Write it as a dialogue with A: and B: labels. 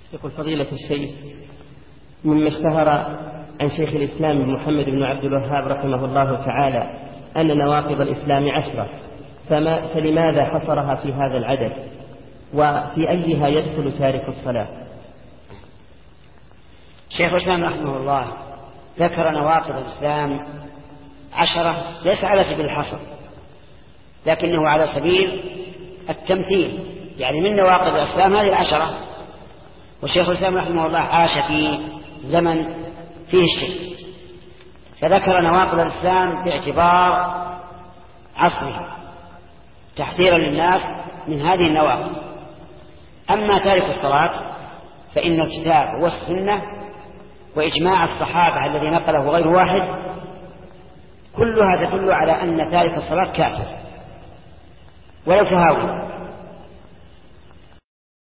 A: يقول فضيلة الشيخ: مما اشتهر عن شيخ الإسلام محمد بن عبد الوهاب رحمه الله تعالى أن نواقض الإسلام 10، فلماذا حصرها في هذا العدد؟ وفي أيها يدخل تارك الصلاة؟
B: شيخ الإسلام رحمه الله ذكر نواقض الإسلام 10، ليس على سبيل الحصر لكنه على سبيل التمثيل، يعني من نواقض الإسلام هذه 10. والشيخ الإسلام رحمه الله عاش في زمن فيه الشرك، فذكر نواقض الإسلام باعتبار عصره تحذيرا للناس من هذه النواقض. أما تارك الصلاة فإن الكتاب والسنة وإجماع الصحابة الذي نقله غير واحد كلها تدل على أن تارك الصلاة كافر ولو تهاون.